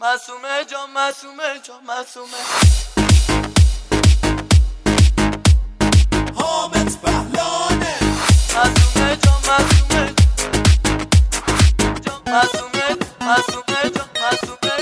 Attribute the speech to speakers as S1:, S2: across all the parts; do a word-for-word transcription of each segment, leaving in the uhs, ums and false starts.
S1: معصومه جان معصومه جان معصومه
S2: حامد بهلانه
S1: معصومه جان معصومه جان معصومه معصومه جان معصومه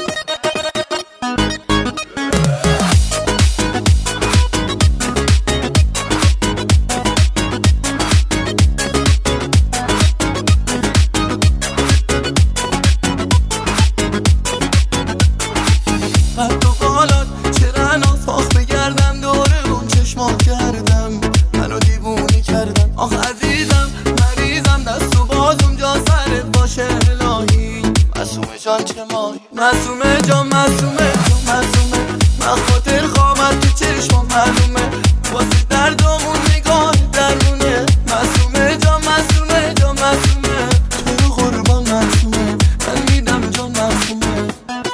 S1: قد و قالات چرا نافاق بگردم دوره اون چشما کردم منو دیوونه کردن آخ عزیزم مریضم دست و بازم جا سرت باشه الهی معصومه جان چه ماهی معصومه جان معصومه جان معصومه من خاطر خوامت تو چشمام معلومه واسه دردامون نگاه درونه معصومه جان معصومه جان معصومه تو قربان معصومه من میدم جان معصومه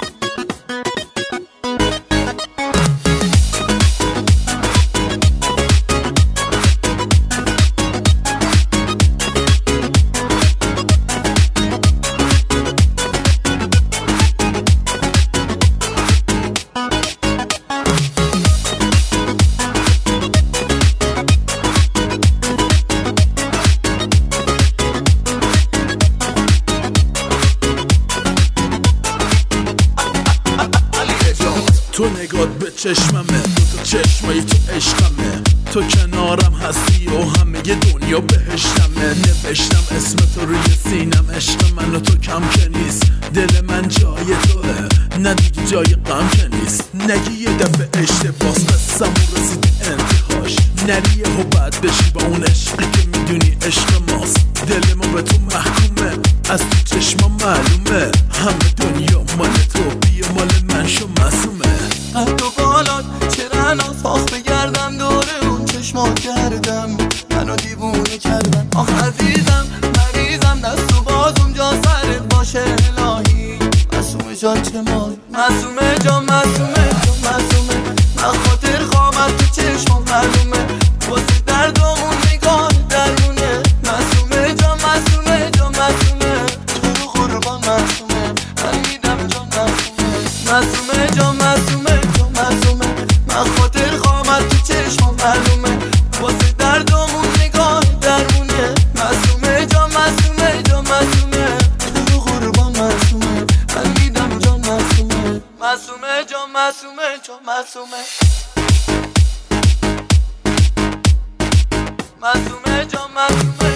S2: تو نگات به چشممه دو تا چشمای تو عشقمه تو کنارم هستی و همه دنیا بهشتمه نوشتم اسم تو روی سینم عشق من و تو کم که نیست دل من جای توه نه دیگه جای غم که نیست نگی یه دفعه اشتباس قصم و رسید انتهاش نریه و بد بشی با اون عشقی که میدونی عشق ماست دل ما به تو محکومه از تو چشما معلومه همه دنیا مال تو بیا مال من شو معصومه
S1: قد و بالات چرا نافاق بگردم دوره اون چشما کردم منو دیوونه کردن آخ عزیزم مریضم دست و بازم جا سرت باشه الهی معصومه جان چه ماهی معصومه جان معصومه جان معصومه من خاطر خوامت تو چشمام معلومه واسه دردامون نگاه درونه معصومه جان معصومه جان معصومه تو قربان معصومه من میدم جان معصومه معصومه جان معصومه جان معصومه من خاطر خوامت تو چشمام معلومه واسه دردامون نگاه درونه معصومه جان معصومه جان معصومه تو قربان معصومه من میدم جان معصومه معصومه جان معصومه جان معصومه معصومه جان معصومه